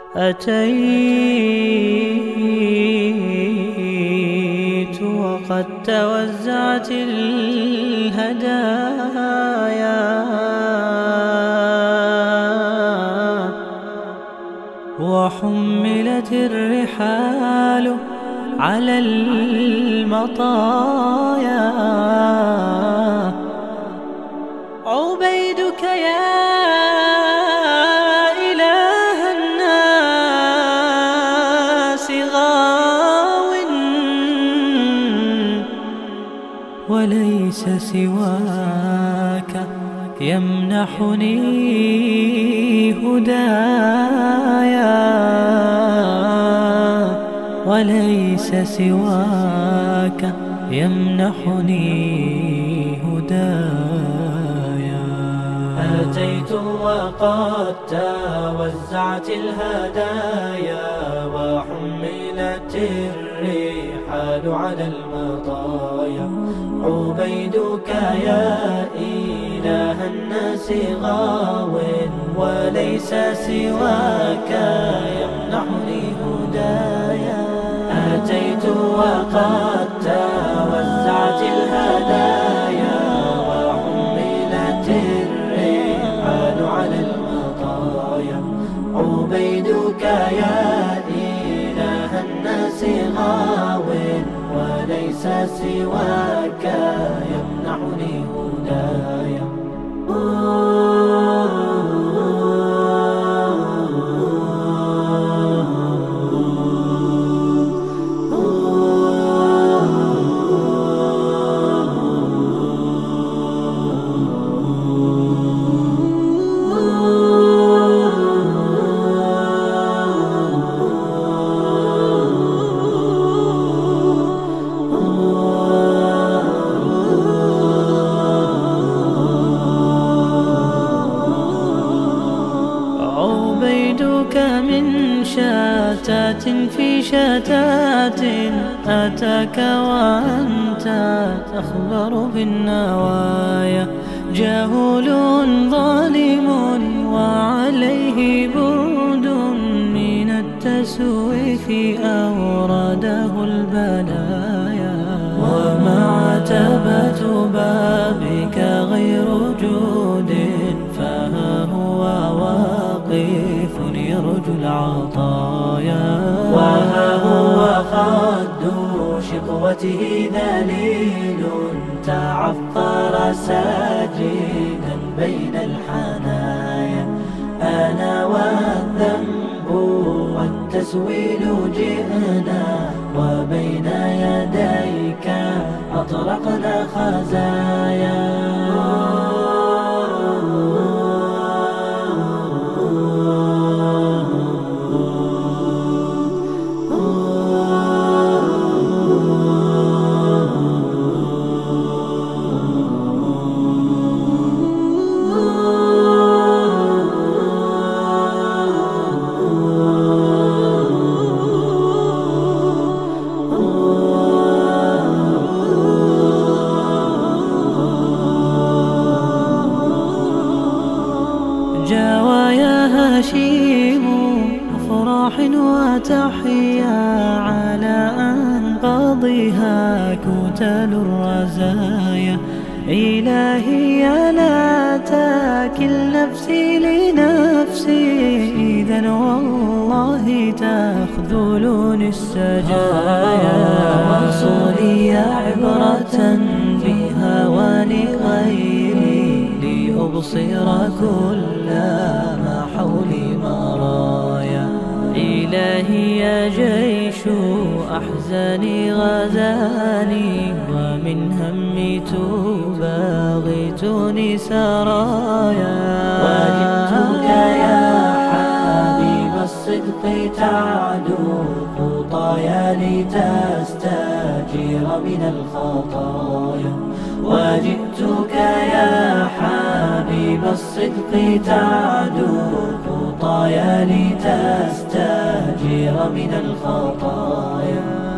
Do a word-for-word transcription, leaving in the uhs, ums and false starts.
أتيت وقد توزعت الهدايا وحملت الرحال على المطايا. عبيدك يا إله الناس غاو وليس سواك يمنحني هدايا وليس سواك يمنحني هدايا. أتيت وقد توزعت الهدايا وحملت الرحال على المطايا. عبيدك يا إله الناس غاو وليس سواك يمنحني هدايا. أتيت وقد توزعت الهدايا وحملت الرحال على المطايا. عبيدك يا إله الناس غاو وليس سواك يمنحني هدايا. عبيدك من شتات في شتات أتاك وأنت تخبر بالنوايا. جهول ظالم وعليه برد من التسويف أورده البلايا. ومعتبة بابك غير جود فها هو واقف يرجو العطايا. وها هو خد شقوته ذليل تعثر ساجدا بين الحنايا. أنا والذنب والتسويل جئنا وبين يديك أطرقنا خزايا. جوايا هشيم أفراح وتحيا على أنقاضها كتل الرزايا. إلهي لا تكل نفسي لنفسي إذا والله تخذلني السجايا. وصولي عبرة بهوان غيري لأبصر كل ما حولي مرايا. إلهي يا جيش أحزاني غزاني ومن همي تباغتني سرايا. وجدتك يا حبيب الصدق تعدو خطايا لتستجير من الخطايا. وجئتك يا حبيب الصدق تعدو خطايا لتستجير من الخطايا.